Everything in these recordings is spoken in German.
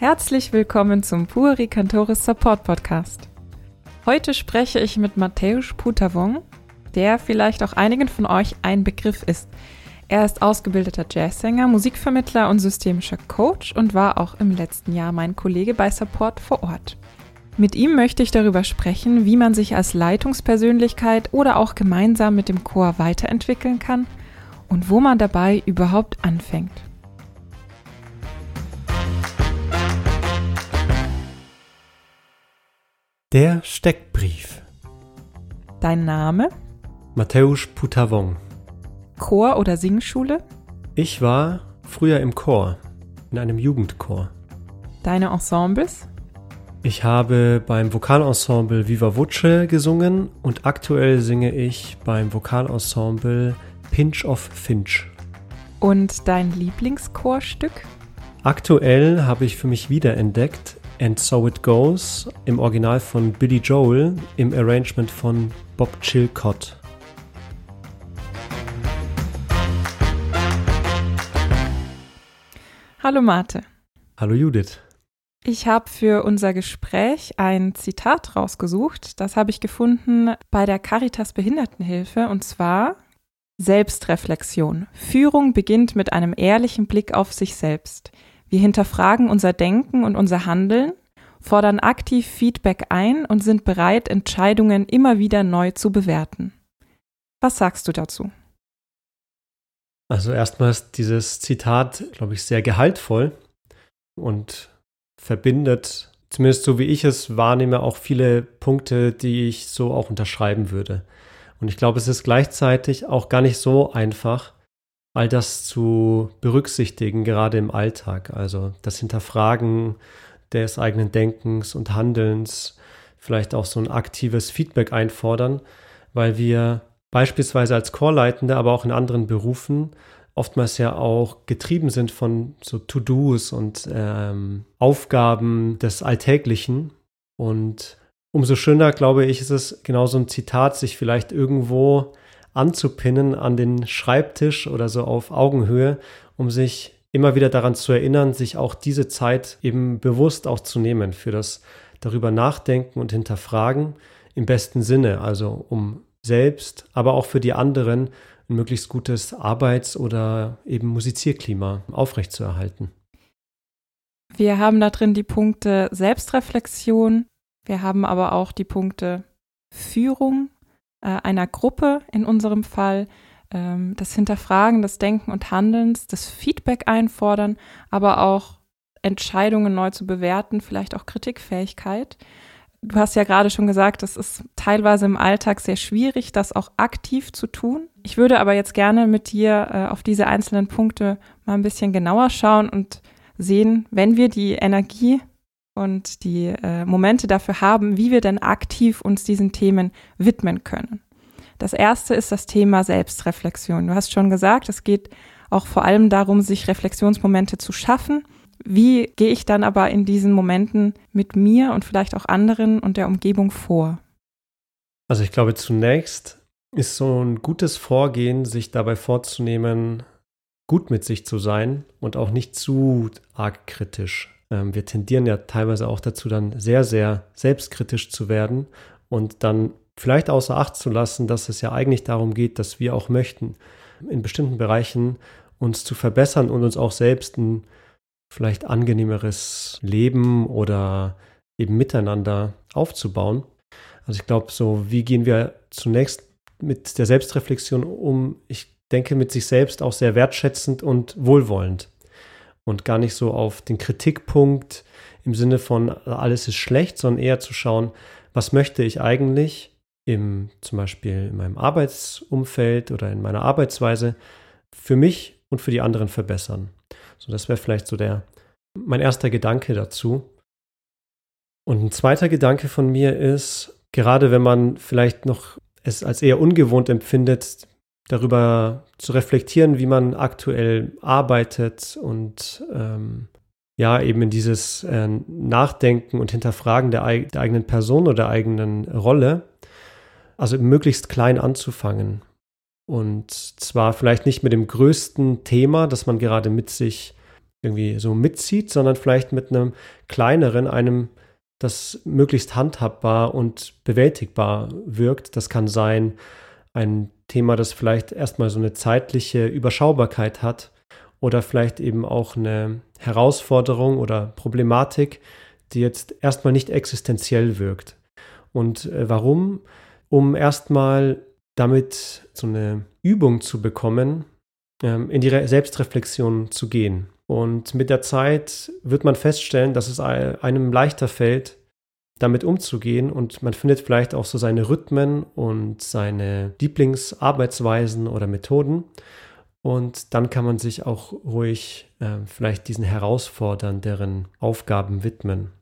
Herzlich willkommen zum Puri Cantores Support Podcast. Heute spreche ich mit Mateusz Putavong, der vielleicht auch einigen von euch ein Begriff ist. Er ist ausgebildeter Jazzsänger, Musikvermittler und systemischer Coach und war auch im letzten Jahr mein Kollege bei Support vor Ort. Mit ihm möchte ich darüber sprechen, wie man sich als Leitungspersönlichkeit oder auch gemeinsam mit dem Chor weiterentwickeln kann und wo man dabei überhaupt anfängt. Der Steckbrief. Dein Name? Mateusz Putavong. Chor oder Singschule? Ich war früher im Chor, in einem Jugendchor. Deine Ensembles? Ich habe beim Vokalensemble Viva Voce gesungen und aktuell singe ich beim Vokalensemble Pinch of Finch. Und dein Lieblingschorstück? Aktuell habe ich für mich wiederentdeckt And So It Goes im Original von Billy Joel im Arrangement von Bob Chilcott. Hallo Mate. Hallo Judith. Ich habe für unser Gespräch ein Zitat rausgesucht. Das habe ich gefunden bei der Caritas Behindertenhilfe und zwar Selbstreflexion. Führung beginnt mit einem ehrlichen Blick auf sich selbst. Wir hinterfragen unser Denken und unser Handeln, fordern aktiv Feedback ein und sind bereit, Entscheidungen immer wieder neu zu bewerten. Was sagst du dazu? Also erstmal ist dieses Zitat, glaube ich, sehr gehaltvoll und verbindet, zumindest so wie ich es wahrnehme, auch viele Punkte, die ich so auch unterschreiben würde. Und ich glaube, es ist gleichzeitig auch gar nicht so einfach, all das zu berücksichtigen, gerade im Alltag. Also das Hinterfragen des eigenen Denkens und Handelns, vielleicht auch so ein aktives Feedback einfordern, weil wir beispielsweise als Chorleitende, aber auch in anderen Berufen oftmals ja auch getrieben sind von so To-Dos und Aufgaben des Alltäglichen. Und umso schöner, glaube ich, ist es genau so ein Zitat, sich vielleicht irgendwo anzupinnen an den Schreibtisch oder so auf Augenhöhe, um sich immer wieder daran zu erinnern, sich auch diese Zeit eben bewusst auch zu nehmen für das darüber nachdenken und hinterfragen im besten Sinne, also um selbst, aber auch für die anderen ein möglichst gutes Arbeits- oder eben Musizierklima aufrechtzuerhalten. Wir haben da drin die Punkte Selbstreflexion, wir haben aber auch die Punkte Führung einer Gruppe in unserem Fall, das Hinterfragen des Denken und Handelns, das Feedback einfordern, aber auch Entscheidungen neu zu bewerten, vielleicht auch Kritikfähigkeit. Du hast ja gerade schon gesagt, es ist teilweise im Alltag sehr schwierig, das auch aktiv zu tun. Ich würde aber jetzt gerne mit dir auf diese einzelnen Punkte mal ein bisschen genauer schauen und sehen, wenn wir die Energie und die Momente dafür haben, wie wir denn aktiv uns diesen Themen widmen können. Das erste ist das Thema Selbstreflexion. Du hast schon gesagt, es geht auch vor allem darum, sich Reflexionsmomente zu schaffen. Wie gehe ich dann aber in diesen Momenten mit mir und vielleicht auch anderen und der Umgebung vor? Also ich glaube, zunächst ist so ein gutes Vorgehen, sich dabei vorzunehmen, gut mit sich zu sein und auch nicht zu arg kritisch. Wir tendieren ja teilweise auch dazu, dann sehr, sehr selbstkritisch zu werden und dann vielleicht außer Acht zu lassen, dass es ja eigentlich darum geht, dass wir auch möchten, in bestimmten Bereichen uns zu verbessern und uns auch selbst ein vielleicht angenehmeres Leben oder eben Miteinander aufzubauen. Also ich glaube, so wie gehen wir zunächst mit der Selbstreflexion um? Ich denke, mit sich selbst auch sehr wertschätzend und wohlwollend. Und gar nicht so auf den Kritikpunkt im Sinne von alles ist schlecht, sondern eher zu schauen, was möchte ich eigentlich zum Beispiel in meinem Arbeitsumfeld oder in meiner Arbeitsweise für mich und für die anderen verbessern. So, das wäre vielleicht so mein erster Gedanke dazu. Und ein zweiter Gedanke von mir ist, gerade wenn man vielleicht noch es als eher ungewohnt empfindet, darüber zu reflektieren, wie man aktuell arbeitet und eben in dieses Nachdenken und Hinterfragen der eigenen Person oder der eigenen Rolle, also möglichst klein anzufangen. Und zwar vielleicht nicht mit dem größten Thema, das man gerade mit sich irgendwie so mitzieht, sondern vielleicht mit einem kleineren, einem, das möglichst handhabbar und bewältigbar wirkt. Das kann sein ein Thema, das vielleicht erstmal so eine zeitliche Überschaubarkeit hat oder vielleicht eben auch eine Herausforderung oder Problematik, die jetzt erstmal nicht existenziell wirkt. Und warum? Um erstmal damit so eine Übung zu bekommen, in die Selbstreflexion zu gehen. Und mit der Zeit wird man feststellen, dass es einem leichter fällt, damit umzugehen, und man findet vielleicht auch so seine Rhythmen und seine Lieblingsarbeitsweisen oder Methoden, und dann kann man sich auch ruhig vielleicht diesen herausfordernderen Aufgaben widmen.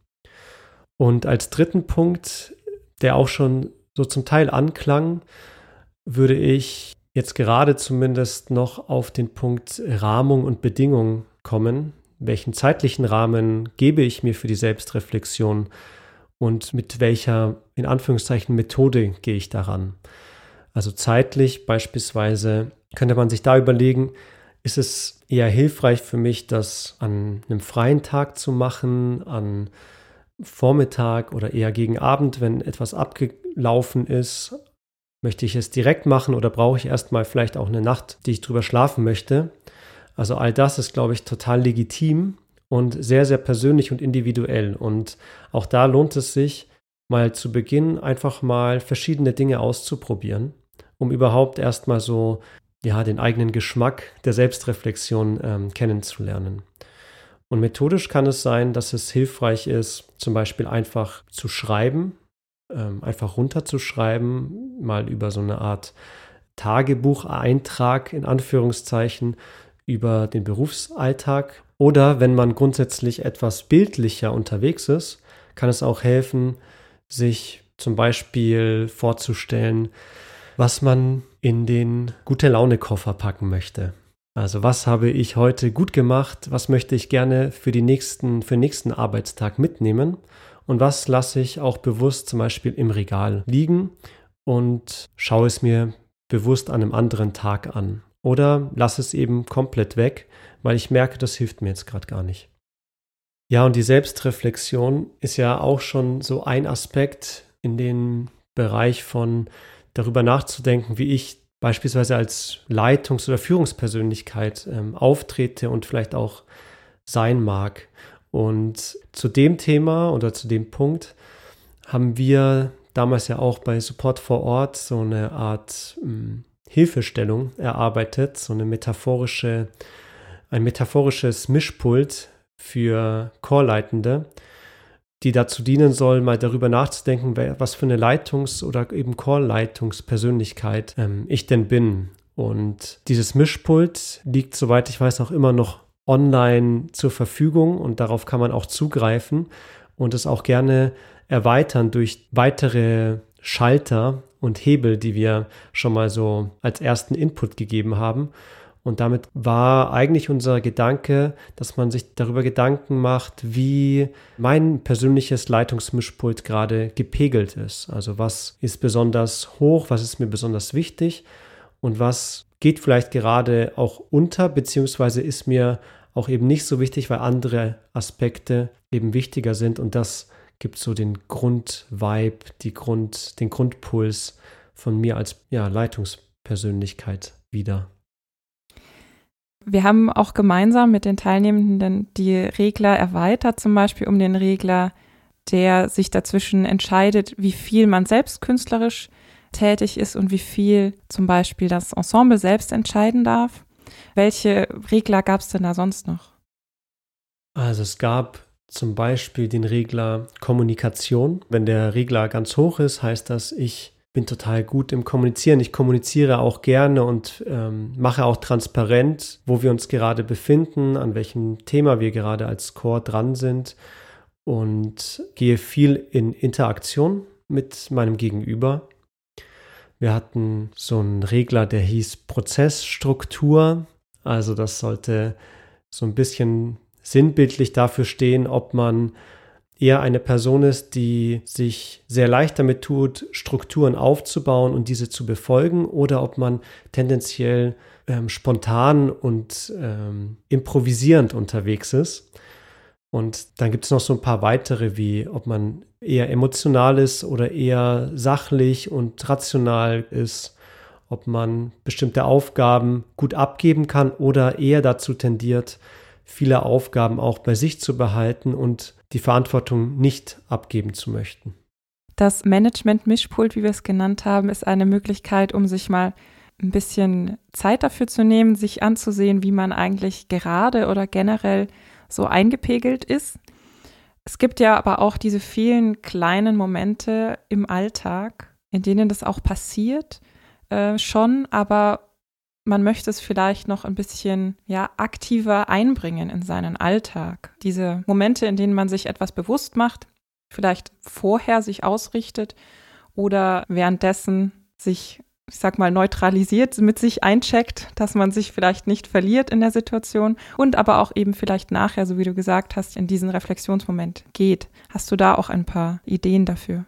Und als dritten Punkt, der auch schon so zum Teil anklang, würde ich jetzt gerade zumindest noch auf den Punkt Rahmung und Bedingung kommen. Welchen zeitlichen Rahmen gebe ich mir für die Selbstreflexion und mit welcher, in Anführungszeichen, Methode gehe ich daran? Also zeitlich beispielsweise könnte man sich da überlegen, ist es eher hilfreich für mich, das an einem freien Tag zu machen, an Vormittag oder eher gegen Abend, wenn etwas abgelaufen ist? Möchte ich es direkt machen oder brauche ich erstmal vielleicht auch eine Nacht, die ich drüber schlafen möchte? Also all das ist, glaube ich, total legitim und sehr, sehr persönlich und individuell. Und auch da lohnt es sich, mal zu Beginn einfach mal verschiedene Dinge auszuprobieren, um überhaupt erstmal so den eigenen Geschmack der Selbstreflexion kennenzulernen. Und methodisch kann es sein, dass es hilfreich ist, zum Beispiel einfach zu schreiben, einfach runterzuschreiben, mal über so eine Art Tagebucheintrag in Anführungszeichen über den Berufsalltag. Oder wenn man grundsätzlich etwas bildlicher unterwegs ist, kann es auch helfen, sich zum Beispiel vorzustellen, was man in den Gute-Laune-Koffer packen möchte. Also was habe ich heute gut gemacht, was möchte ich gerne für den nächsten Arbeitstag mitnehmen und was lasse ich auch bewusst zum Beispiel im Regal liegen und schaue es mir bewusst an einem anderen Tag an. Oder lasse es eben komplett weg, weil ich merke, das hilft mir jetzt gerade gar nicht. Ja, und die Selbstreflexion ist ja auch schon so ein Aspekt in den Bereich von darüber nachzudenken, wie ich beispielsweise als Leitungs- oder Führungspersönlichkeit auftrete und vielleicht auch sein mag. Und zu dem Thema oder zu dem Punkt haben wir damals ja auch bei Support vor Ort so eine Art Hilfestellung erarbeitet, so ein metaphorisches Mischpult für Chorleitende, die dazu dienen soll, mal darüber nachzudenken, was für eine Leitungs- oder eben Chorleitungspersönlichkeit ich denn bin. Und dieses Mischpult liegt, soweit ich weiß, auch immer noch online zur Verfügung, und darauf kann man auch zugreifen und es auch gerne erweitern durch weitere Schalter und Hebel, die wir schon mal so als ersten Input gegeben haben. Und damit war eigentlich unser Gedanke, dass man sich darüber Gedanken macht, wie mein persönliches Leitungsmischpult gerade gepegelt ist. Also was ist besonders hoch, was ist mir besonders wichtig und was geht vielleicht gerade auch unter, beziehungsweise ist mir auch eben nicht so wichtig, weil andere Aspekte eben wichtiger sind. Und das gibt so den Grundvibe, den Grundpuls von mir als Leitungspersönlichkeit wieder. Wir haben auch gemeinsam mit den Teilnehmenden die Regler erweitert, zum Beispiel um den Regler, der sich dazwischen entscheidet, wie viel man selbst künstlerisch tätig ist und wie viel zum Beispiel das Ensemble selbst entscheiden darf. Welche Regler gab es denn da sonst noch? Also es gab zum Beispiel den Regler Kommunikation. Wenn der Regler ganz hoch ist, heißt das, ich bin total gut im Kommunizieren. Ich kommuniziere auch gerne und mache auch transparent, wo wir uns gerade befinden, an welchem Thema wir gerade als Chor dran sind, und gehe viel in Interaktion mit meinem Gegenüber. Wir hatten so einen Regler, der hieß Prozessstruktur. Also das sollte so ein bisschen sinnbildlich dafür stehen, ob man eher eine Person ist, die sich sehr leicht damit tut, Strukturen aufzubauen und diese zu befolgen, oder ob man tendenziell spontan und improvisierend unterwegs ist. Und dann gibt es noch so ein paar weitere, wie ob man eher emotional ist oder eher sachlich und rational ist, ob man bestimmte Aufgaben gut abgeben kann oder eher dazu tendiert, viele Aufgaben auch bei sich zu behalten und die Verantwortung nicht abgeben zu möchten. Das Management-Mischpult, wie wir es genannt haben, ist eine Möglichkeit, um sich mal ein bisschen Zeit dafür zu nehmen, sich anzusehen, wie man eigentlich gerade oder generell so eingepegelt ist. Es gibt ja aber auch diese vielen kleinen Momente im Alltag, in denen das auch passiert, schon, aber man möchte es vielleicht noch ein bisschen aktiver einbringen in seinen Alltag. Diese Momente, in denen man sich etwas bewusst macht, vielleicht vorher sich ausrichtet oder währenddessen sich, ich sag mal, neutralisiert, mit sich eincheckt, dass man sich vielleicht nicht verliert in der Situation und aber auch eben vielleicht nachher, so wie du gesagt hast, in diesen Reflexionsmoment geht. Hast du da auch ein paar Ideen dafür?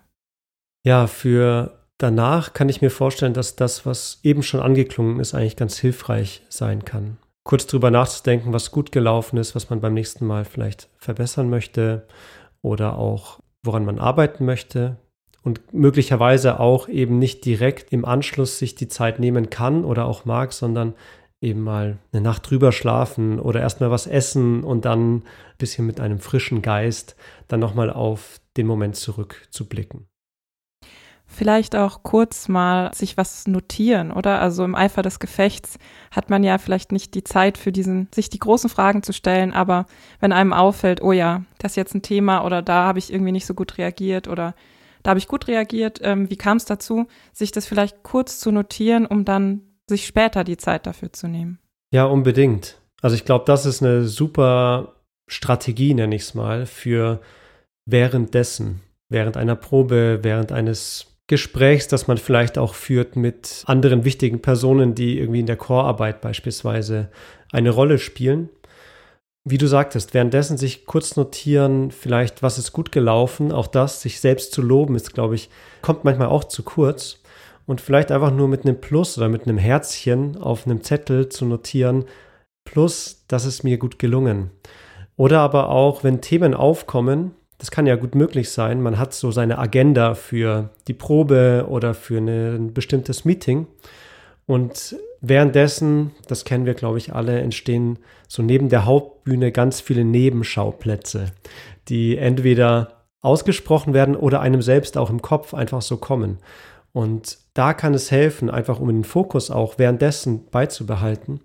Ja, für danach kann ich mir vorstellen, dass das, was eben schon angeklungen ist, eigentlich ganz hilfreich sein kann. Kurz drüber nachzudenken, was gut gelaufen ist, was man beim nächsten Mal vielleicht verbessern möchte oder auch woran man arbeiten möchte und möglicherweise auch eben nicht direkt im Anschluss sich die Zeit nehmen kann oder auch mag, sondern eben mal eine Nacht drüber schlafen oder erstmal was essen und dann ein bisschen mit einem frischen Geist dann nochmal auf den Moment zurückzublicken. Vielleicht auch kurz mal sich was notieren, oder? Also im Eifer des Gefechts hat man ja vielleicht nicht die Zeit für sich die großen Fragen zu stellen, aber wenn einem auffällt, oh ja, das ist jetzt ein Thema oder da habe ich irgendwie nicht so gut reagiert oder da habe ich gut reagiert, wie kam es dazu, sich das vielleicht kurz zu notieren, um dann sich später die Zeit dafür zu nehmen? Ja, unbedingt. Also ich glaube, das ist eine super Strategie, nenne ich es mal, für während einer Probe, während eines Gesprächs, das man vielleicht auch führt mit anderen wichtigen Personen, die irgendwie in der Chorarbeit beispielsweise eine Rolle spielen. Wie du sagtest, währenddessen sich kurz notieren, vielleicht, was ist gut gelaufen, auch das, sich selbst zu loben, ist, glaube ich, kommt manchmal auch zu kurz. Und vielleicht einfach nur mit einem Plus oder mit einem Herzchen auf einem Zettel zu notieren, plus, das ist mir gut gelungen. Oder aber auch, wenn Themen aufkommen, das kann ja gut möglich sein, man hat so seine Agenda für die Probe oder für ein bestimmtes Meeting und währenddessen, das kennen wir, glaube ich, alle, entstehen so neben der Hauptbühne ganz viele Nebenschauplätze, die entweder ausgesprochen werden oder einem selbst auch im Kopf einfach so kommen. Und da kann es helfen, einfach um den Fokus auch währenddessen beizubehalten,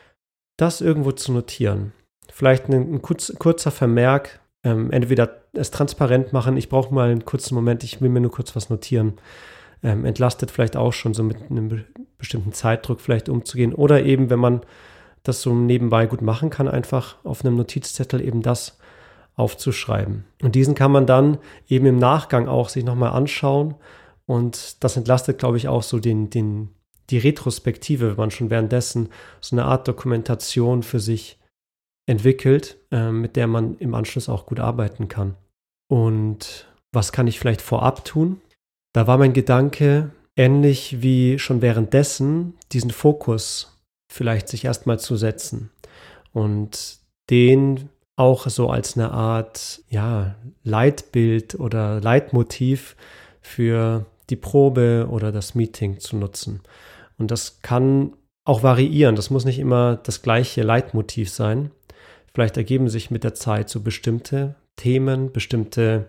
das irgendwo zu notieren. Vielleicht ein kurzer Vermerk, entweder es transparent machen, ich brauche mal einen kurzen Moment, ich will mir nur kurz was notieren, entlastet vielleicht auch schon so mit einem bestimmten Zeitdruck vielleicht umzugehen oder eben, wenn man das so nebenbei gut machen kann, einfach auf einem Notizzettel eben das aufzuschreiben. Und diesen kann man dann eben im Nachgang auch sich nochmal anschauen und das entlastet, glaube ich, auch so die Retrospektive, wenn man schon währenddessen so eine Art Dokumentation für sich entwickelt, mit der man im Anschluss auch gut arbeiten kann. Und was kann ich vielleicht vorab tun? Da war mein Gedanke, ähnlich wie schon währenddessen, diesen Fokus vielleicht sich erstmal zu setzen und den auch so als eine Art Leitbild oder Leitmotiv für die Probe oder das Meeting zu nutzen. Und das kann auch variieren, das muss nicht immer das gleiche Leitmotiv sein. Vielleicht ergeben sich mit der Zeit so bestimmte Themen, bestimmte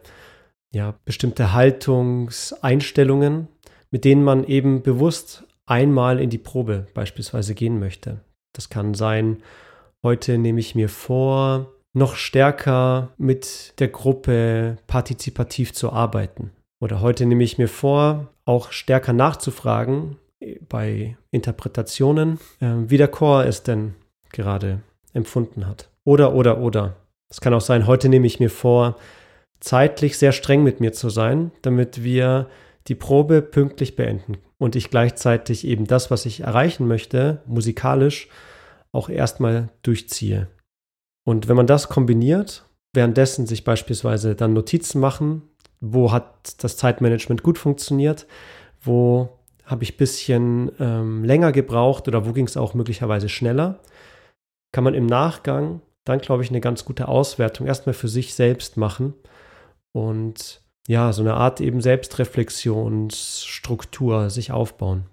Haltungseinstellungen, mit denen man eben bewusst einmal in die Probe beispielsweise gehen möchte. Das kann sein, heute nehme ich mir vor, noch stärker mit der Gruppe partizipativ zu arbeiten. Oder heute nehme ich mir vor, auch stärker nachzufragen bei Interpretationen, wie der Chor es denn gerade empfunden hat. Oder. Es kann auch sein, heute nehme ich mir vor, zeitlich sehr streng mit mir zu sein, damit wir die Probe pünktlich beenden und ich gleichzeitig eben das, was ich erreichen möchte, musikalisch, auch erstmal durchziehe. Und wenn man das kombiniert, währenddessen sich beispielsweise dann Notizen machen, wo hat das Zeitmanagement gut funktioniert, wo habe ich ein bisschen länger gebraucht oder wo ging es auch möglicherweise schneller. Kann man im Nachgang dann, glaube ich, eine ganz gute Auswertung erstmal für sich selbst machen und ja, so eine Art eben Selbstreflexionsstruktur sich aufbauen.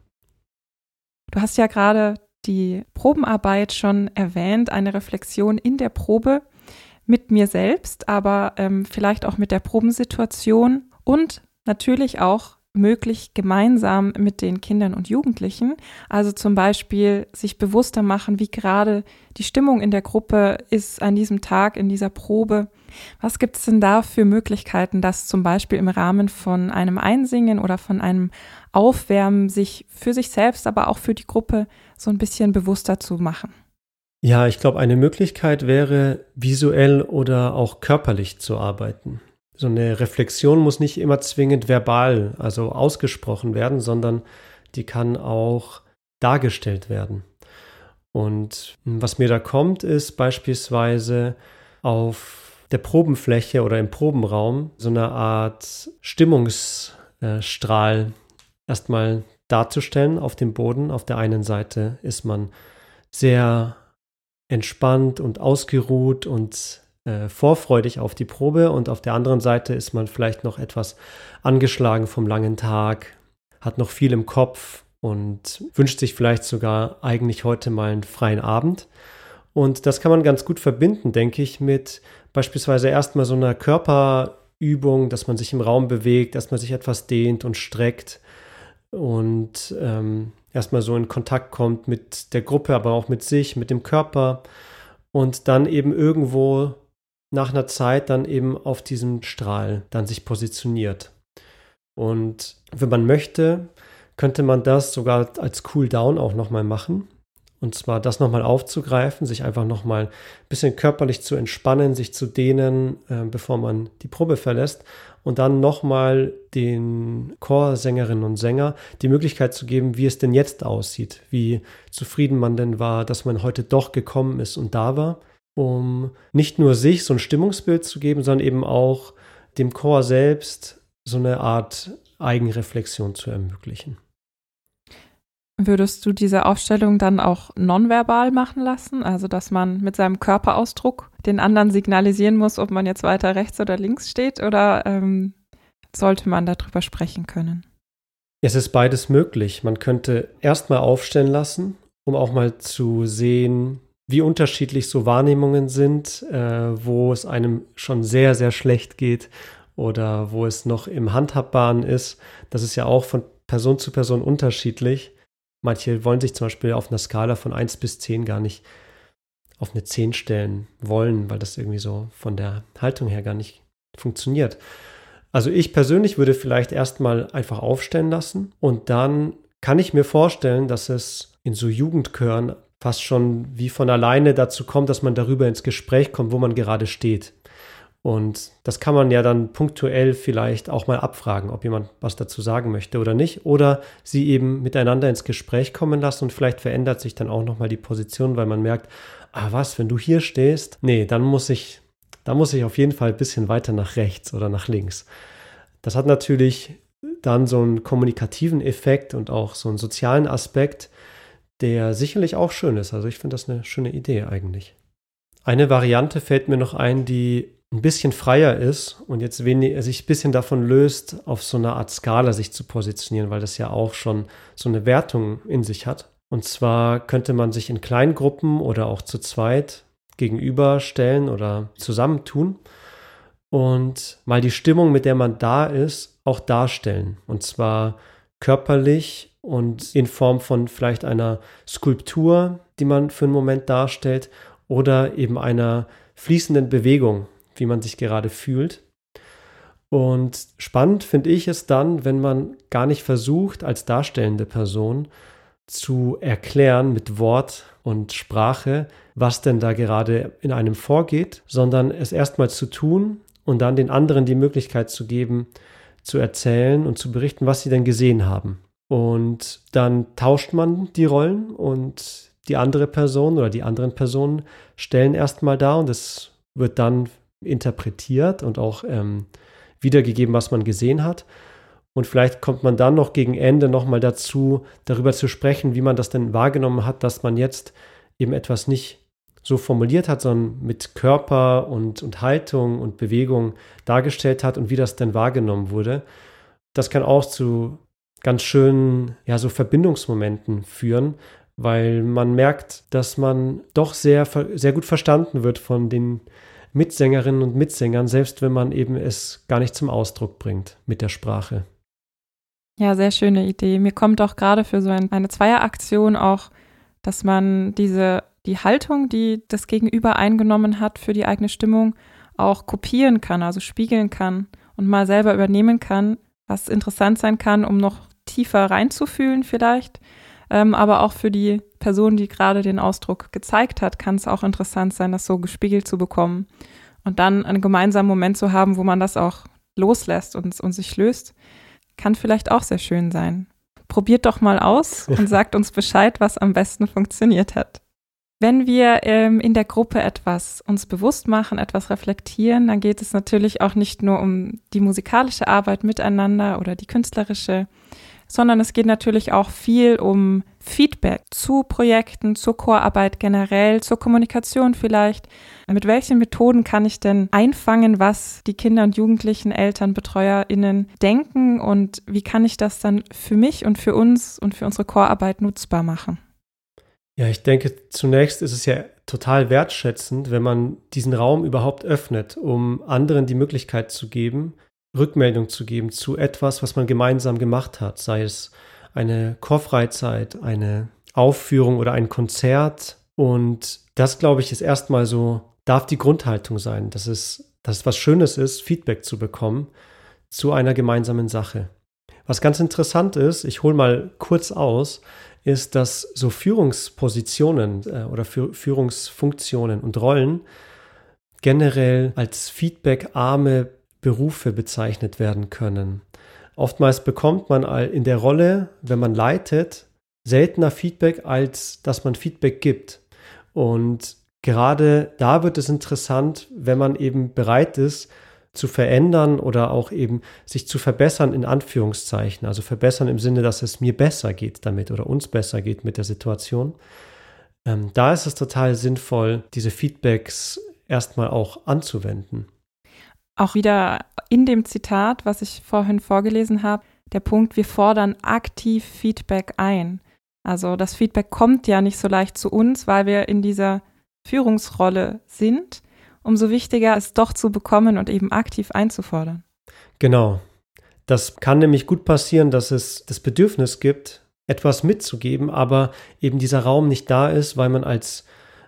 Du hast ja gerade die Probenarbeit schon erwähnt, eine Reflexion in der Probe mit mir selbst, aber vielleicht auch mit der Probensituation und natürlich auch möglich gemeinsam mit den Kindern und Jugendlichen. Also zum Beispiel sich bewusster machen, wie gerade die Stimmung in der Gruppe ist an diesem Tag, in dieser Probe. Was gibt es denn da für Möglichkeiten, das zum Beispiel im Rahmen von einem Einsingen oder von einem Aufwärmen sich für sich selbst, aber auch für die Gruppe so ein bisschen bewusster zu machen? Ja, ich glaube, eine Möglichkeit wäre, visuell oder auch körperlich zu arbeiten. So eine Reflexion muss nicht immer zwingend verbal, also ausgesprochen werden, sondern die kann auch dargestellt werden. Und was mir da kommt, ist beispielsweise auf der Probenfläche oder im Probenraum so eine Art Stimmungsstrahl erstmal darzustellen auf dem Boden. Auf der einen Seite ist man sehr entspannt und ausgeruht und vorfreudig auf die Probe und auf der anderen Seite ist man vielleicht noch etwas angeschlagen vom langen Tag, hat noch viel im Kopf und wünscht sich vielleicht sogar eigentlich heute mal einen freien Abend. Und das kann man ganz gut verbinden, denke ich, mit beispielsweise erstmal so einer Körperübung, dass man sich im Raum bewegt, dass man sich etwas dehnt und streckt und erstmal so in Kontakt kommt mit der Gruppe, aber auch mit sich, mit dem Körper und dann eben irgendwo nach einer Zeit dann eben auf diesem Strahl dann sich positioniert. Und wenn man möchte, könnte man das sogar als Cool-Down auch nochmal machen. Und zwar das nochmal aufzugreifen, sich einfach nochmal ein bisschen körperlich zu entspannen, sich zu dehnen, bevor man die Probe verlässt. Und dann nochmal den Chorsängerinnen und Sänger die Möglichkeit zu geben, wie es denn jetzt aussieht, wie zufrieden man denn war, dass man heute doch gekommen ist und da war, um nicht nur sich so ein Stimmungsbild zu geben, sondern eben auch dem Chor selbst so eine Art Eigenreflexion zu ermöglichen. Würdest du diese Aufstellung dann auch nonverbal machen lassen? Also, dass man mit seinem Körperausdruck den anderen signalisieren muss, ob man jetzt weiter rechts oder links steht? Oder sollte man darüber sprechen können? Es ist beides möglich. Man könnte erstmal aufstellen lassen, um auch mal zu sehen, wie unterschiedlich so Wahrnehmungen sind, wo es einem schon sehr, sehr schlecht geht oder wo es noch im Handhabbaren ist. Das ist ja auch von Person zu Person unterschiedlich. Manche wollen sich zum Beispiel auf einer Skala von 1 bis 10 gar nicht auf eine 10 stellen wollen, weil das irgendwie so von der Haltung her gar nicht funktioniert. Also ich persönlich würde vielleicht erstmal einfach aufstellen lassen und dann kann ich mir vorstellen, dass es in so Jugendchören fast schon wie von alleine dazu kommt, dass man darüber ins Gespräch kommt, wo man gerade steht. Und das kann man ja dann punktuell vielleicht auch mal abfragen, ob jemand was dazu sagen möchte oder nicht. Oder sie eben miteinander ins Gespräch kommen lassen und vielleicht verändert sich dann auch nochmal die Position, weil man merkt, wenn du hier stehst, nee, dann muss ich auf jeden Fall ein bisschen weiter nach rechts oder nach links. Das hat natürlich dann so einen kommunikativen Effekt und auch so einen sozialen Aspekt, der sicherlich auch schön ist. Also ich finde das eine schöne Idee eigentlich. Eine Variante fällt mir noch ein, die ein bisschen freier ist und jetzt sich ein bisschen davon löst, auf so einer Art Skala sich zu positionieren, weil das ja auch schon so eine Wertung in sich hat. Und zwar könnte man sich in kleinen Gruppen oder auch zu zweit gegenüberstellen oder zusammentun und mal die Stimmung, mit der man da ist, auch darstellen. Und zwar körperlich und in Form von vielleicht einer Skulptur, die man für einen Moment darstellt, oder eben einer fließenden Bewegung, wie man sich gerade fühlt. Und spannend finde ich es dann, wenn man gar nicht versucht, als darstellende Person zu erklären mit Wort und Sprache, was denn da gerade in einem vorgeht, sondern es erstmal zu tun und dann den anderen die Möglichkeit zu geben, zu erzählen und zu berichten, was sie denn gesehen haben. Und dann tauscht man die Rollen und die andere Person oder die anderen Personen stellen erstmal dar und es wird dann interpretiert und auch wiedergegeben, was man gesehen hat. Und vielleicht kommt man dann noch gegen Ende nochmal dazu, darüber zu sprechen, wie man das denn wahrgenommen hat, dass man jetzt eben etwas nicht so formuliert hat, sondern mit Körper und Haltung und Bewegung dargestellt hat und wie das denn wahrgenommen wurde. Das kann auch zu ganz schönen, ja, so Verbindungsmomenten führen, weil man merkt, dass man doch sehr, sehr gut verstanden wird von den Mitsängerinnen und Mitsängern, selbst wenn man eben es gar nicht zum Ausdruck bringt mit der Sprache. Ja, sehr schöne Idee. Mir kommt auch gerade für so eine Zweieraktion auch, dass man die Haltung, die das Gegenüber eingenommen hat für die eigene Stimmung, auch kopieren kann, also spiegeln kann und mal selber übernehmen kann, was interessant sein kann, um noch tiefer reinzufühlen vielleicht. Aber auch für die Person, die gerade den Ausdruck gezeigt hat, kann es auch interessant sein, das so gespiegelt zu bekommen und dann einen gemeinsamen Moment zu haben, wo man das auch loslässt und sich löst. Kann vielleicht auch sehr schön sein. Probiert doch mal aus und sagt uns Bescheid, was am besten funktioniert hat. Wenn wir in der Gruppe etwas uns bewusst machen, etwas reflektieren, dann geht es natürlich auch nicht nur um die musikalische Arbeit miteinander oder die künstlerische, sondern es geht natürlich auch viel um Feedback zu Projekten, zur Chorarbeit generell, zur Kommunikation vielleicht. Mit welchen Methoden kann ich denn einfangen, was die Kinder und Jugendlichen, Eltern, BetreuerInnen denken und wie kann ich das dann für mich und für uns und für unsere Chorarbeit nutzbar machen? Ja, ich denke, zunächst ist es ja total wertschätzend, wenn man diesen Raum überhaupt öffnet, um anderen die Möglichkeit zu geben, Rückmeldung zu geben zu etwas, was man gemeinsam gemacht hat, sei es eine Chorfreizeit, eine Aufführung oder ein Konzert. Und das, glaube ich, ist erstmal so, darf die Grundhaltung sein, dass es was Schönes ist, Feedback zu bekommen zu einer gemeinsamen Sache. Was ganz interessant ist, ich hole mal kurz aus, ist, dass so Führungspositionen oder Führungsfunktionen und Rollen generell als feedbackarme Berufe bezeichnet werden können. Oftmals bekommt man in der Rolle, wenn man leitet, seltener Feedback, als dass man Feedback gibt. Und gerade da wird es interessant, wenn man eben bereit ist, zu verändern oder auch eben sich zu verbessern in Anführungszeichen. Also verbessern im Sinne, dass es mir besser geht damit oder uns besser geht mit der Situation. Da ist es total sinnvoll, diese Feedbacks erstmal auch anzuwenden. Auch wieder in dem Zitat, was ich vorhin vorgelesen habe, der Punkt, wir fordern aktiv Feedback ein. Also das Feedback kommt ja nicht so leicht zu uns, weil wir in dieser Führungsrolle sind. Umso wichtiger, es doch zu bekommen und eben aktiv einzufordern. Genau. Das kann nämlich gut passieren, dass es das Bedürfnis gibt, etwas mitzugeben, aber eben dieser Raum nicht da ist, weil man als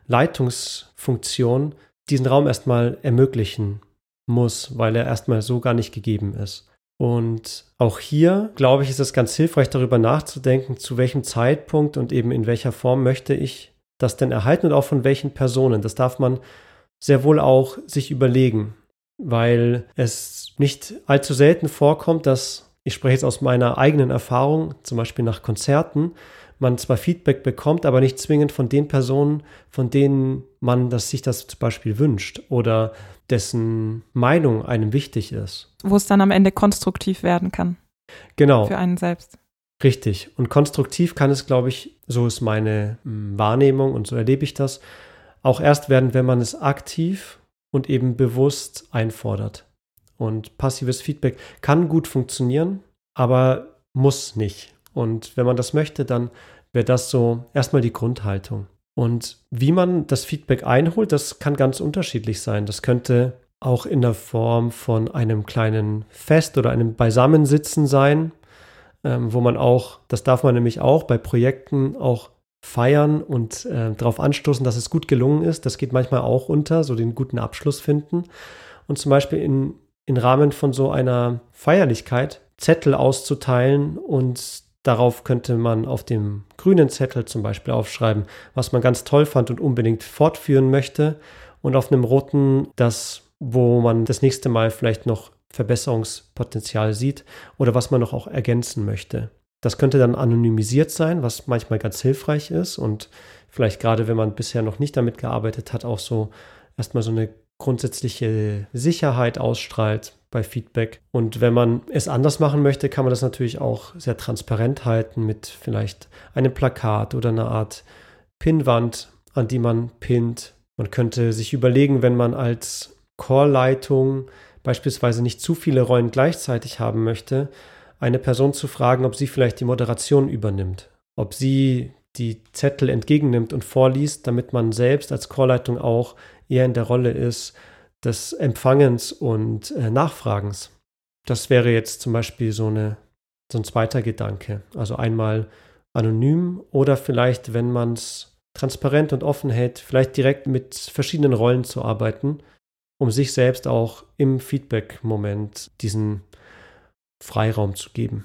Leitungsfunktion diesen Raum erstmal ermöglichen muss, weil er erstmal so gar nicht gegeben ist. Und auch hier, glaube ich, ist es ganz hilfreich, darüber nachzudenken, zu welchem Zeitpunkt und eben in welcher Form möchte ich das denn erhalten und auch von welchen Personen. Das darf man sehr wohl auch sich überlegen, weil es nicht allzu selten vorkommt, dass, ich spreche jetzt aus meiner eigenen Erfahrung, zum Beispiel nach Konzerten, man zwar Feedback bekommt, aber nicht zwingend von den Personen, von denen man sich das zum Beispiel wünscht oder dessen Meinung einem wichtig ist. Wo es dann am Ende konstruktiv werden kann. Genau. Für einen selbst. Richtig. Und konstruktiv kann es, glaube ich, so ist meine Wahrnehmung und so erlebe ich das, auch erst werden, wenn man es aktiv und eben bewusst einfordert. Und passives Feedback kann gut funktionieren, aber muss nicht. Und wenn man das möchte, dann wäre das so erstmal die Grundhaltung. Und wie man das Feedback einholt, das kann ganz unterschiedlich sein. Das könnte auch in der Form von einem kleinen Fest oder einem Beisammensitzen sein, wo man auch, das darf man nämlich auch bei Projekten auch feiern und darauf anstoßen, dass es gut gelungen ist. Das geht manchmal auch unter, so den guten Abschluss finden. Und zum Beispiel in Rahmen von so einer Feierlichkeit Zettel auszuteilen und darauf könnte man auf dem grünen Zettel zum Beispiel aufschreiben, was man ganz toll fand und unbedingt fortführen möchte und auf einem roten das, wo man das nächste Mal vielleicht noch Verbesserungspotenzial sieht oder was man noch auch ergänzen möchte. Das könnte dann anonymisiert sein, was manchmal ganz hilfreich ist und vielleicht gerade, wenn man bisher noch nicht damit gearbeitet hat, auch so erstmal so eine grundsätzliche Sicherheit ausstrahlt bei Feedback. Und wenn man es anders machen möchte, kann man das natürlich auch sehr transparent halten mit vielleicht einem Plakat oder einer Art Pinnwand, an die man pinnt. Man könnte sich überlegen, wenn man als Chorleitung beispielsweise nicht zu viele Rollen gleichzeitig haben möchte, eine Person zu fragen, ob sie vielleicht die Moderation übernimmt, ob sie die Zettel entgegennimmt und vorliest, damit man selbst als Chorleitung auch eher in der Rolle ist des Empfangens und Nachfragens. Das wäre jetzt zum Beispiel so ein zweiter Gedanke. Also einmal anonym oder vielleicht, wenn man es transparent und offen hält, vielleicht direkt mit verschiedenen Rollen zu arbeiten, um sich selbst auch im Feedback-Moment diesen Freiraum zu geben.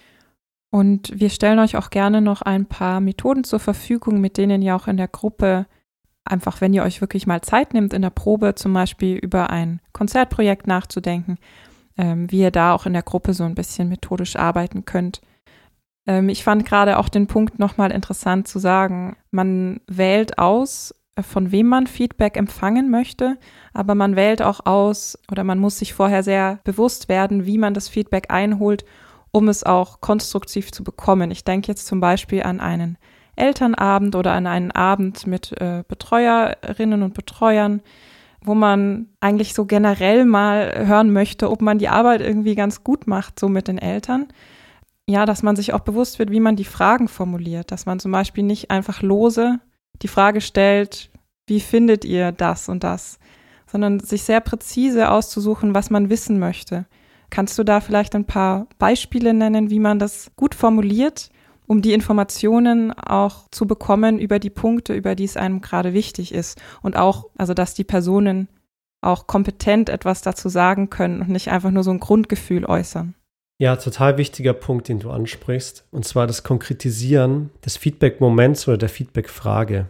Und wir stellen euch auch gerne noch ein paar Methoden zur Verfügung, mit denen ihr auch in der Gruppe, einfach wenn ihr euch wirklich mal Zeit nimmt, in der Probe zum Beispiel über ein Konzertprojekt nachzudenken, wie ihr da auch in der Gruppe so ein bisschen methodisch arbeiten könnt. Ich fand gerade auch den Punkt nochmal interessant zu sagen, man wählt aus, von wem man Feedback empfangen möchte, aber man wählt auch aus oder man muss sich vorher sehr bewusst werden, wie man das Feedback einholt, um es auch konstruktiv zu bekommen. Ich denke jetzt zum Beispiel an einen Elternabend oder an einen Abend mit Betreuerinnen und Betreuern, wo man eigentlich so generell mal hören möchte, ob man die Arbeit irgendwie ganz gut macht, so mit den Eltern. Ja, dass man sich auch bewusst wird, wie man die Fragen formuliert, dass man zum Beispiel nicht einfach lose die Frage stellt, wie findet ihr das und das, sondern sich sehr präzise auszusuchen, was man wissen möchte. Kannst du da vielleicht ein paar Beispiele nennen, wie man das gut formuliert, um die Informationen auch zu bekommen über die Punkte, über die es einem gerade wichtig ist und auch, also dass die Personen auch kompetent etwas dazu sagen können und nicht einfach nur so ein Grundgefühl äußern? Ja, total wichtiger Punkt, den du ansprichst, und zwar das Konkretisieren des Feedback-Moments oder der Feedback-Frage.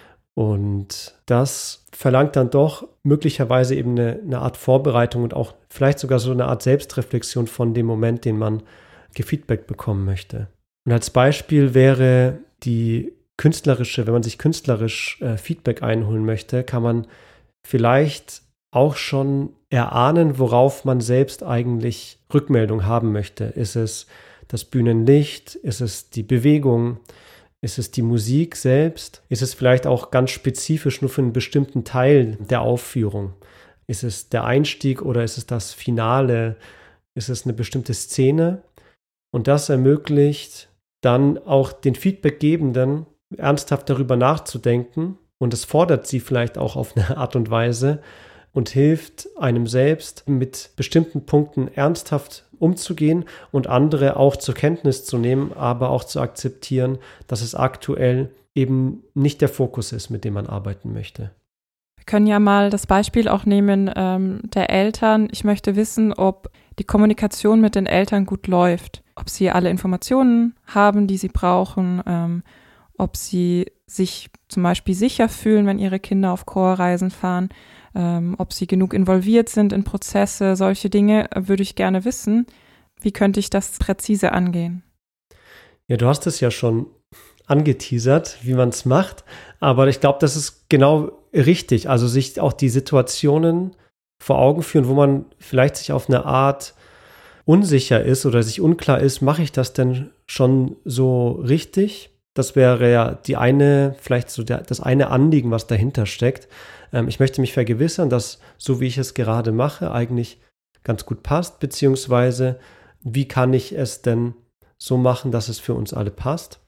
Und das verlangt dann doch möglicherweise eben eine Art Vorbereitung und auch vielleicht sogar so eine Art Selbstreflexion von dem Moment, den man gefeedbackt bekommen möchte. Und als Beispiel wäre die künstlerische, wenn man sich künstlerisch Feedback einholen möchte, kann man vielleicht auch schon erahnen, worauf man selbst eigentlich Rückmeldung haben möchte. Ist es das Bühnenlicht? Ist es die Bewegung? Ist es die Musik selbst? Ist es vielleicht auch ganz spezifisch nur für einen bestimmten Teil der Aufführung? Ist es der Einstieg oder ist es das Finale? Ist es eine bestimmte Szene? Und das ermöglicht dann auch den Feedbackgebenden ernsthaft darüber nachzudenken, und es fordert sie vielleicht auch auf eine Art und Weise und hilft einem selbst, mit bestimmten Punkten ernsthaft umzugehen und andere auch zur Kenntnis zu nehmen, aber auch zu akzeptieren, dass es aktuell eben nicht der Fokus ist, mit dem man arbeiten möchte. Wir können ja mal das Beispiel auch nehmen der Eltern. Ich möchte wissen, ob die Kommunikation mit den Eltern gut läuft, ob sie alle Informationen haben, die sie brauchen, ob sie sich zum Beispiel sicher fühlen, wenn ihre Kinder auf Chorreisen fahren, ob sie genug involviert sind in Prozesse. Solche Dinge würde ich gerne wissen. Wie könnte ich das präzise angehen? Ja, du hast es ja schon angeteasert, wie man es macht, aber ich glaube, das ist genau richtig. Also sich auch die Situationen vor Augen führen, wo man vielleicht sich auf eine Art unsicher ist oder sich unklar ist, mache ich das denn schon so richtig? Das wäre ja die eine, vielleicht so das eine Anliegen, was dahinter steckt. Ich möchte mich vergewissern, dass so wie ich es gerade mache, eigentlich ganz gut passt, beziehungsweise wie kann ich es denn so machen, dass es für uns alle passt.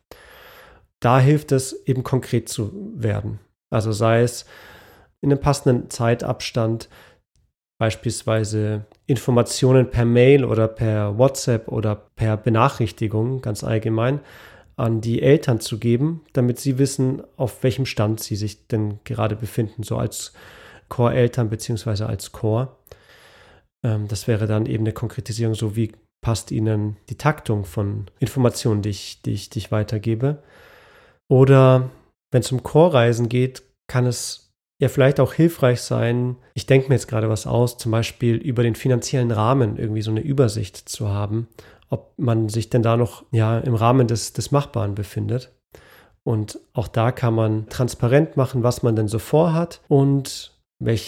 Da hilft es eben konkret zu werden. Also sei es in einem passenden Zeitabstand, beispielsweise Informationen per Mail oder per WhatsApp oder per Benachrichtigung ganz allgemein an die Eltern zu geben, damit sie wissen, auf welchem Stand sie sich denn gerade befinden, so als Choreltern beziehungsweise als Chor. Das wäre dann eben eine Konkretisierung, so wie passt ihnen die Taktung von Informationen, die ich weitergebe. Oder wenn es um Chorreisen geht, kann es ja vielleicht auch hilfreich sein, ich denke mir jetzt gerade was aus, zum Beispiel über den finanziellen Rahmen irgendwie so eine Übersicht zu haben, ob man sich denn da noch im Rahmen des Machbaren befindet. Und auch da kann man transparent machen, was man denn so vorhat und welche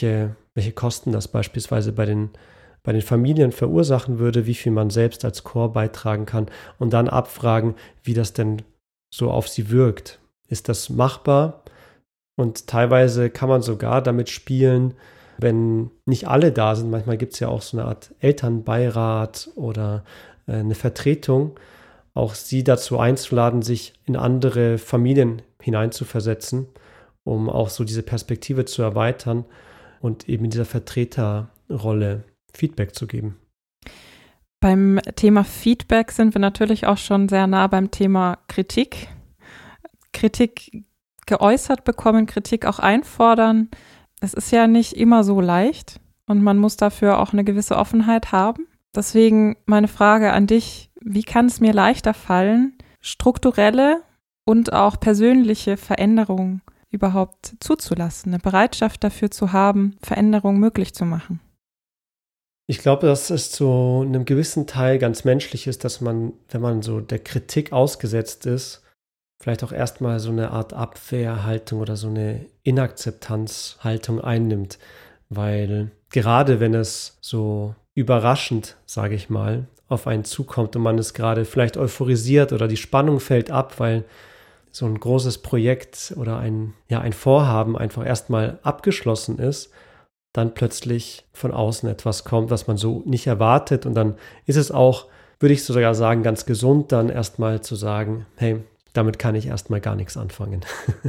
welche Kosten das beispielsweise bei den Familien verursachen würde, wie viel man selbst als Chor beitragen kann und dann abfragen, wie das denn so auf sie wirkt. Ist das machbar? Und teilweise kann man sogar damit spielen, wenn nicht alle da sind. Manchmal gibt es ja auch so eine Art Elternbeirat oder eine Vertretung, auch sie dazu einzuladen, sich in andere Familien hineinzuversetzen, um auch so diese Perspektive zu erweitern und eben in dieser Vertreterrolle Feedback zu geben. Beim Thema Feedback sind wir natürlich auch schon sehr nah beim Thema Kritik. Kritik geäußert bekommen, Kritik auch einfordern. Es ist ja nicht immer so leicht und man muss dafür auch eine gewisse Offenheit haben. Deswegen meine Frage an dich, wie kann es mir leichter fallen, strukturelle und auch persönliche Veränderungen überhaupt zuzulassen, eine Bereitschaft dafür zu haben, Veränderungen möglich zu machen? Ich glaube, dass es zu einem gewissen Teil ganz menschlich ist, dass man, wenn man so der Kritik ausgesetzt ist, vielleicht auch erstmal so eine Art Abwehrhaltung oder so eine Inakzeptanzhaltung einnimmt. Weil gerade wenn es so überraschend, sage ich mal, auf einen zukommt und man ist gerade vielleicht euphorisiert oder die Spannung fällt ab, weil so ein großes Projekt oder ein Vorhaben einfach erstmal abgeschlossen ist, dann plötzlich von außen etwas kommt, was man so nicht erwartet. Und dann ist es auch, würde ich sogar sagen, ganz gesund, dann erstmal zu sagen, hey, damit kann ich erstmal gar nichts anfangen.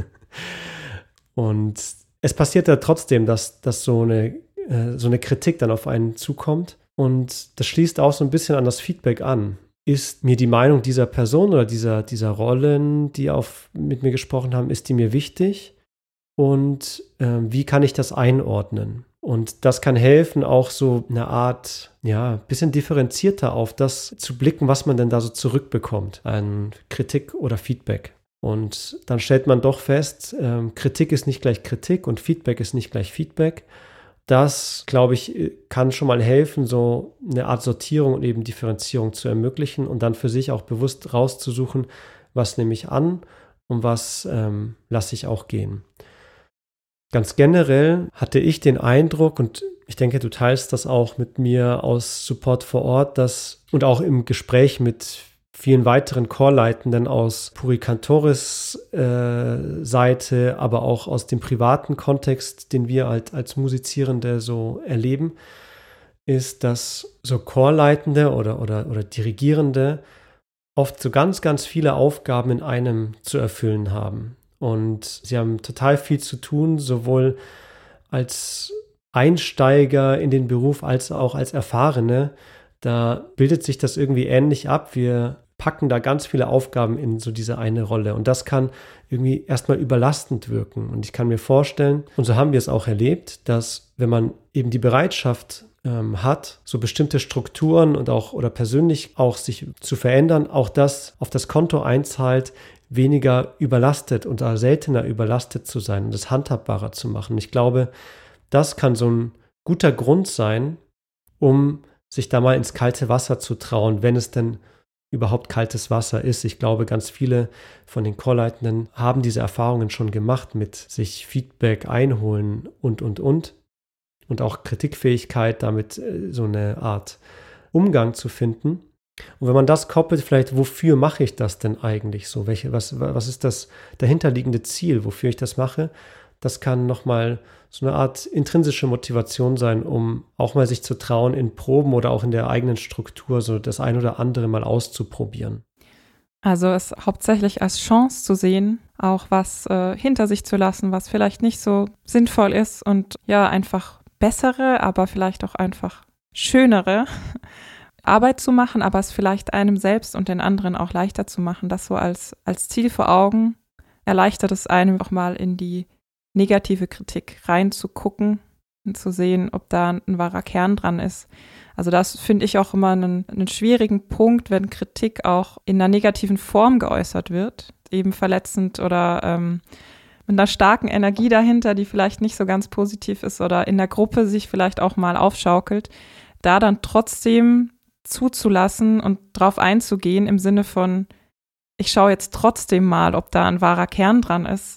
Und es passiert ja trotzdem, dass so eine Kritik dann auf einen zukommt. Und das schließt auch so ein bisschen an das Feedback an. Ist mir die Meinung dieser Person oder dieser Rollen, die mit mir gesprochen haben, ist die mir wichtig? Und wie kann ich das einordnen? Und das kann helfen, auch so eine Art, bisschen differenzierter auf das zu blicken, was man denn da so zurückbekommt an Kritik oder Feedback. Und dann stellt man doch fest, Kritik ist nicht gleich Kritik und Feedback ist nicht gleich Feedback. Das, glaube ich, kann schon mal helfen, so eine Art Sortierung und eben Differenzierung zu ermöglichen und dann für sich auch bewusst rauszusuchen, was nehme ich an und was lasse ich auch gehen. Ganz generell hatte ich den Eindruck, und ich denke, du teilst das auch mit mir aus Support vor Ort, und auch im Gespräch mit vielen weiteren Chorleitenden aus Puri Cantoris Seite, aber auch aus dem privaten Kontext, den wir halt als Musizierende so erleben, ist, dass so Chorleitende oder Dirigierende oft so ganz, ganz viele Aufgaben in einem zu erfüllen haben. Und sie haben total viel zu tun, sowohl als Einsteiger in den Beruf als auch als Erfahrene. Da bildet sich das irgendwie ähnlich ab. Wir packen da ganz viele Aufgaben in so diese eine Rolle. Und das kann irgendwie erstmal überlastend wirken. Und ich kann mir vorstellen, und so haben wir es auch erlebt, dass wenn man eben die Bereitschaft hat, so bestimmte Strukturen und auch oder persönlich auch sich zu verändern, auch das auf das Konto einzahlt, weniger überlastet und seltener überlastet zu sein und das handhabbarer zu machen. Ich glaube, das kann so ein guter Grund sein, um sich da mal ins kalte Wasser zu trauen, wenn es denn überhaupt kaltes Wasser ist. Ich glaube, ganz viele von den Chorleitenden haben diese Erfahrungen schon gemacht mit sich Feedback einholen und auch Kritikfähigkeit, damit so eine Art Umgang zu finden. Und wenn man das koppelt, vielleicht, wofür mache ich das denn eigentlich so? Was ist das dahinterliegende Ziel, wofür ich das mache? Das kann nochmal so eine Art intrinsische Motivation sein, um auch mal sich zu trauen, in Proben oder auch in der eigenen Struktur so das ein oder andere mal auszuprobieren. Also es hauptsächlich als Chance zu sehen, auch was hinter sich zu lassen, was vielleicht nicht so sinnvoll ist und einfach bessere, aber vielleicht auch einfach schönere Arbeit zu machen, aber es vielleicht einem selbst und den anderen auch leichter zu machen. Das so als Ziel vor Augen erleichtert es einem auch mal in die negative Kritik reinzugucken und zu sehen, ob da ein wahrer Kern dran ist. Also das finde ich auch immer einen schwierigen Punkt, wenn Kritik auch in einer negativen Form geäußert wird, eben verletzend oder mit einer starken Energie dahinter, die vielleicht nicht so ganz positiv ist oder in der Gruppe sich vielleicht auch mal aufschaukelt, da dann trotzdem zuzulassen und drauf einzugehen im Sinne von, ich schaue jetzt trotzdem mal, ob da ein wahrer Kern dran ist,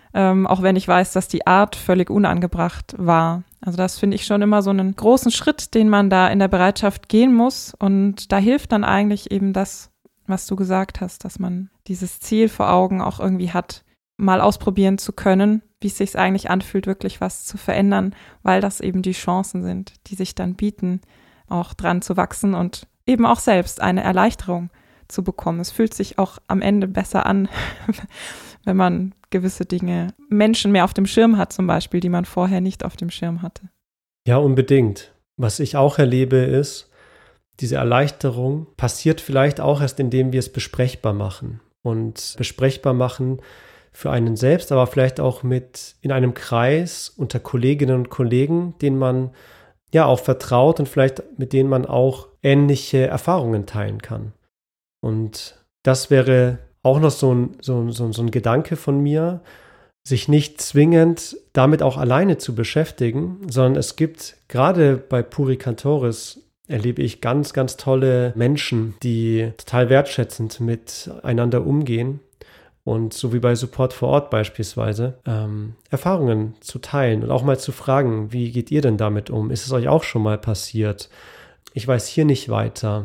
auch wenn ich weiß, dass die Art völlig unangebracht war. Also das finde ich schon immer so einen großen Schritt, den man da in der Bereitschaft gehen muss. Und da hilft dann eigentlich eben das, was du gesagt hast, dass man dieses Ziel vor Augen auch irgendwie hat, mal ausprobieren zu können, wie es sich eigentlich anfühlt, wirklich was zu verändern, weil das eben die Chancen sind, die sich dann bieten, auch dran zu wachsen und eben auch selbst eine Erleichterung zu bekommen. Es fühlt sich auch am Ende besser an, wenn man gewisse Dinge, Menschen mehr auf dem Schirm hat zum Beispiel, die man vorher nicht auf dem Schirm hatte. Ja, unbedingt. Was ich auch erlebe ist, diese Erleichterung passiert vielleicht auch erst, indem wir es besprechbar machen. Und besprechbar machen für einen selbst, aber vielleicht auch mit in einem Kreis unter Kolleginnen und Kollegen, denen man ja auch vertraut und vielleicht mit denen man auch ähnliche Erfahrungen teilen kann. Und das wäre auch noch so ein Gedanke von mir, sich nicht zwingend damit auch alleine zu beschäftigen, sondern es gibt gerade bei Puri Cantoris erlebe ich ganz, ganz tolle Menschen, die total wertschätzend miteinander umgehen und so wie bei Support vor Ort beispielsweise Erfahrungen zu teilen und auch mal zu fragen, wie geht ihr denn damit um? Ist es euch auch schon mal passiert? Ich weiß hier nicht weiter.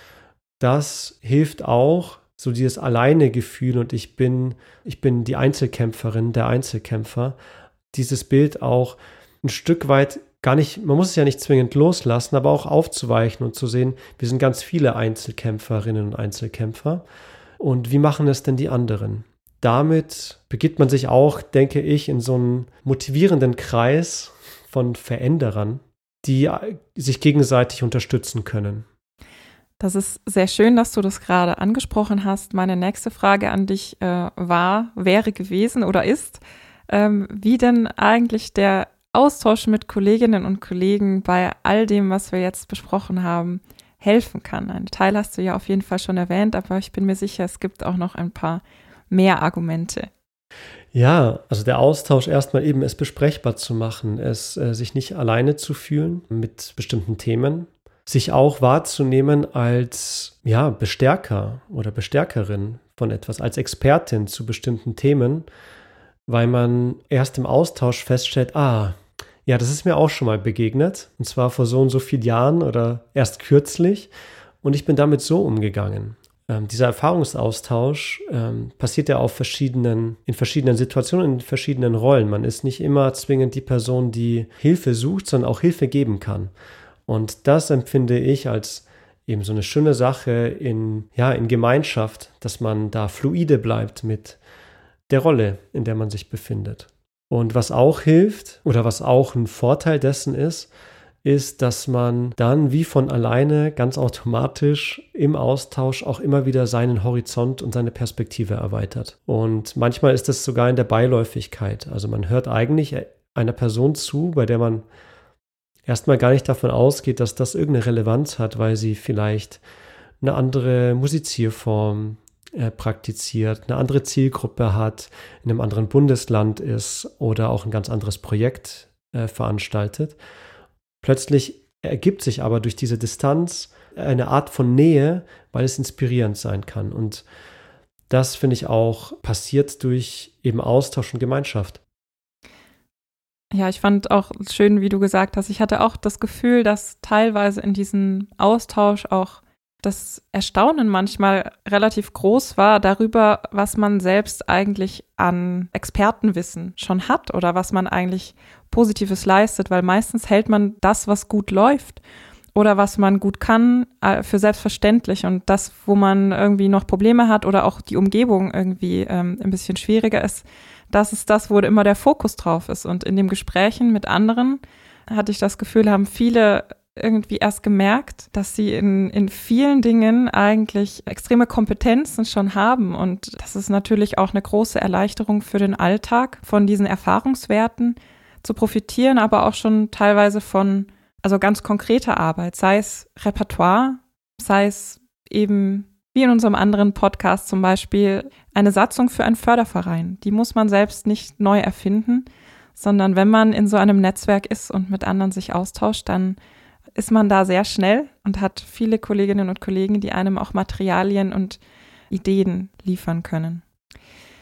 Das hilft auch, so dieses Alleine-Gefühl und ich bin die Einzelkämpferin, der Einzelkämpfer, dieses Bild auch ein Stück weit gar nicht, man muss es ja nicht zwingend loslassen, aber auch aufzuweichen und zu sehen, wir sind ganz viele Einzelkämpferinnen und Einzelkämpfer und wie machen es denn die anderen? Damit begibt man sich auch, denke ich, in so einen motivierenden Kreis von Veränderern, die sich gegenseitig unterstützen können. Das ist sehr schön, dass du das gerade angesprochen hast. Meine nächste Frage an dich wäre gewesen oder ist, wie denn eigentlich der Austausch mit Kolleginnen und Kollegen bei all dem, was wir jetzt besprochen haben, helfen kann. Einen Teil hast du ja auf jeden Fall schon erwähnt, aber ich bin mir sicher, es gibt auch noch ein paar mehr Argumente. Ja, also der Austausch erstmal eben es besprechbar zu machen, es sich nicht alleine zu fühlen mit bestimmten Themen, sich auch wahrzunehmen als Bestärker oder Bestärkerin von etwas, als Expertin zu bestimmten Themen, weil man erst im Austausch feststellt, das ist mir auch schon mal begegnet, und zwar vor so und so vielen Jahren oder erst kürzlich, und ich bin damit so umgegangen. Dieser Erfahrungsaustausch passiert ja in verschiedenen Situationen, in verschiedenen Rollen. Man ist nicht immer zwingend die Person, die Hilfe sucht, sondern auch Hilfe geben kann. Und das empfinde ich als eben so eine schöne Sache in Gemeinschaft, dass man da fluide bleibt mit der Rolle, in der man sich befindet. Und was auch hilft oder was auch ein Vorteil dessen ist, dass man dann wie von alleine ganz automatisch im Austausch auch immer wieder seinen Horizont und seine Perspektive erweitert. Und manchmal ist das sogar in der Beiläufigkeit. Also man hört eigentlich einer Person zu, bei der man erstmal gar nicht davon ausgeht, dass das irgendeine Relevanz hat, weil sie vielleicht eine andere Musizierform praktiziert, eine andere Zielgruppe hat, in einem anderen Bundesland ist oder auch ein ganz anderes Projekt veranstaltet. Plötzlich ergibt sich aber durch diese Distanz eine Art von Nähe, weil es inspirierend sein kann. Und das, finde ich, auch passiert durch eben Austausch und Gemeinschaft. Ja, ich fand auch schön, wie du gesagt hast, ich hatte auch das Gefühl, dass teilweise in diesem Austausch auch das Erstaunen manchmal relativ groß war darüber, was man selbst eigentlich an Expertenwissen schon hat oder was man eigentlich Positives leistet, weil meistens hält man das, was gut läuft oder was man gut kann, für selbstverständlich, und das, wo man irgendwie noch Probleme hat oder auch die Umgebung irgendwie ein bisschen schwieriger ist, das ist das, wo immer der Fokus drauf ist. Und in den Gesprächen mit anderen hatte ich das Gefühl, haben viele irgendwie erst gemerkt, dass sie in vielen Dingen eigentlich extreme Kompetenzen schon haben. Und das ist natürlich auch eine große Erleichterung für den Alltag, von diesen Erfahrungswerten zu profitieren, aber auch schon teilweise von ganz konkreter Arbeit, sei es Repertoire, sei es eben wie in unserem anderen Podcast zum Beispiel eine Satzung für einen Förderverein. Die muss man selbst nicht neu erfinden, sondern wenn man in so einem Netzwerk ist und mit anderen sich austauscht, dann ist man da sehr schnell und hat viele Kolleginnen und Kollegen, die einem auch Materialien und Ideen liefern können.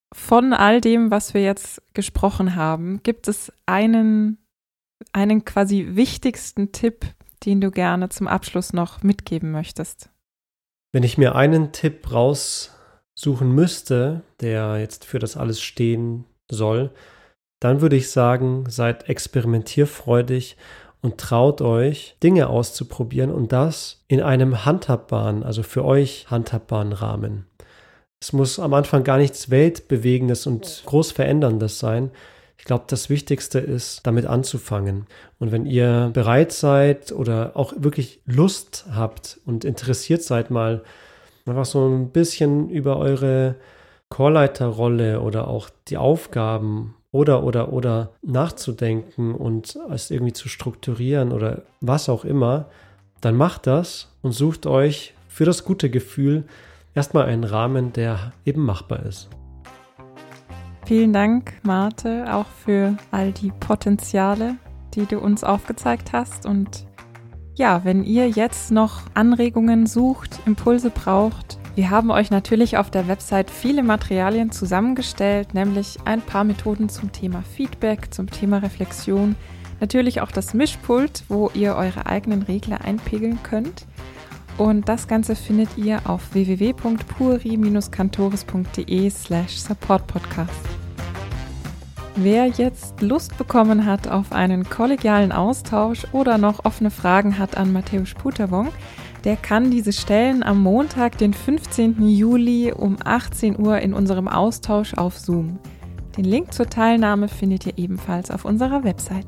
von all dem, was wir jetzt gesprochen haben, gibt es einen quasi wichtigsten Tipp, den du gerne zum Abschluss noch mitgeben möchtest? Wenn ich mir einen Tipp raussuchen müsste, der jetzt für das alles stehen soll, dann würde ich sagen, seid experimentierfreudig und traut euch, Dinge auszuprobieren und das in einem handhabbaren, also für euch handhabbaren Rahmen. Es muss am Anfang gar nichts Weltbewegendes und groß Veränderndes sein. Ich glaube, das Wichtigste ist, damit anzufangen. Und wenn ihr bereit seid oder auch wirklich Lust habt und interessiert seid, mal einfach so ein bisschen über eure Chorleiterrolle oder auch die Aufgaben oder nachzudenken und es irgendwie zu strukturieren oder was auch immer, dann macht das und sucht euch für das gute Gefühl erstmal einen Rahmen, der eben machbar ist. Vielen Dank, Marte, auch für all die Potenziale, die du uns aufgezeigt hast. Und ja, wenn ihr jetzt noch Anregungen sucht, Impulse braucht, wir haben euch natürlich auf der Website viele Materialien zusammengestellt, nämlich ein paar Methoden zum Thema Feedback, zum Thema Reflexion, natürlich auch das Mischpult, wo ihr eure eigenen Regler einpegeln könnt. Und das Ganze findet ihr auf www.puri-cantores.de/supportpodcast. Wer jetzt Lust bekommen hat auf einen kollegialen Austausch oder noch offene Fragen hat an Mateusz Puterwong, der kann diese stellen am Montag, den 15. Juli um 18 Uhr in unserem Austausch auf Zoom. Den Link zur Teilnahme findet ihr ebenfalls auf unserer Website.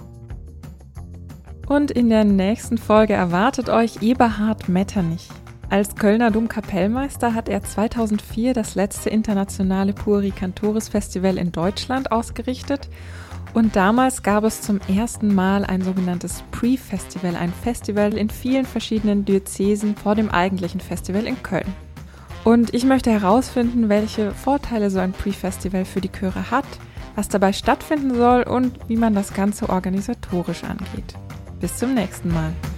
Und in der nächsten Folge erwartet euch Eberhard Metternich. Als Kölner Domkapellmeister hat er 2004 das letzte internationale Puri Cantores Festival in Deutschland ausgerichtet und damals gab es zum ersten Mal ein sogenanntes Pre-Festival, ein Festival in vielen verschiedenen Diözesen vor dem eigentlichen Festival in Köln. Und ich möchte herausfinden, welche Vorteile so ein Pre-Festival für die Chöre hat, was dabei stattfinden soll und wie man das Ganze organisatorisch angeht. Bis zum nächsten Mal.